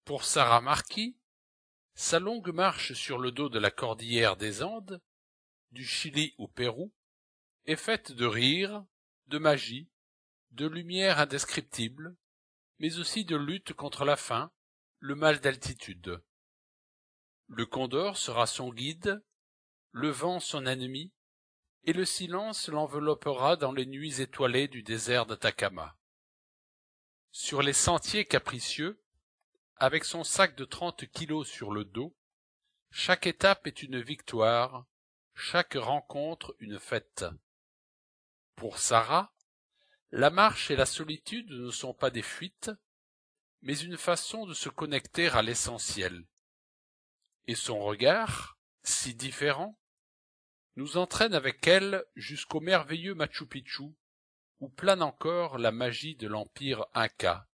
Pour Sarah Marquis, sa longue marche sur le dos de la cordillère des Andes, du Chili au Pérou, est faite de rires, de magie, de lumière indescriptible, mais aussi de lutte contre la faim, le mal d'altitude. Le condor sera son guide, le vent son ennemi, et le silence l'enveloppera dans les nuits étoilées du désert d'Atacama. Sur les sentiers capricieux, avec son sac de 30 kilos sur le dos, chaque étape est une victoire, chaque rencontre une fête. Pour Sarah, la marche et la solitude ne sont pas des fuites, mais une façon de se connecter à l'essentiel. Et son regard, si différent, nous entraîne avec elle jusqu'au merveilleux Machu Picchu, où plane encore la magie de l'empire Inca.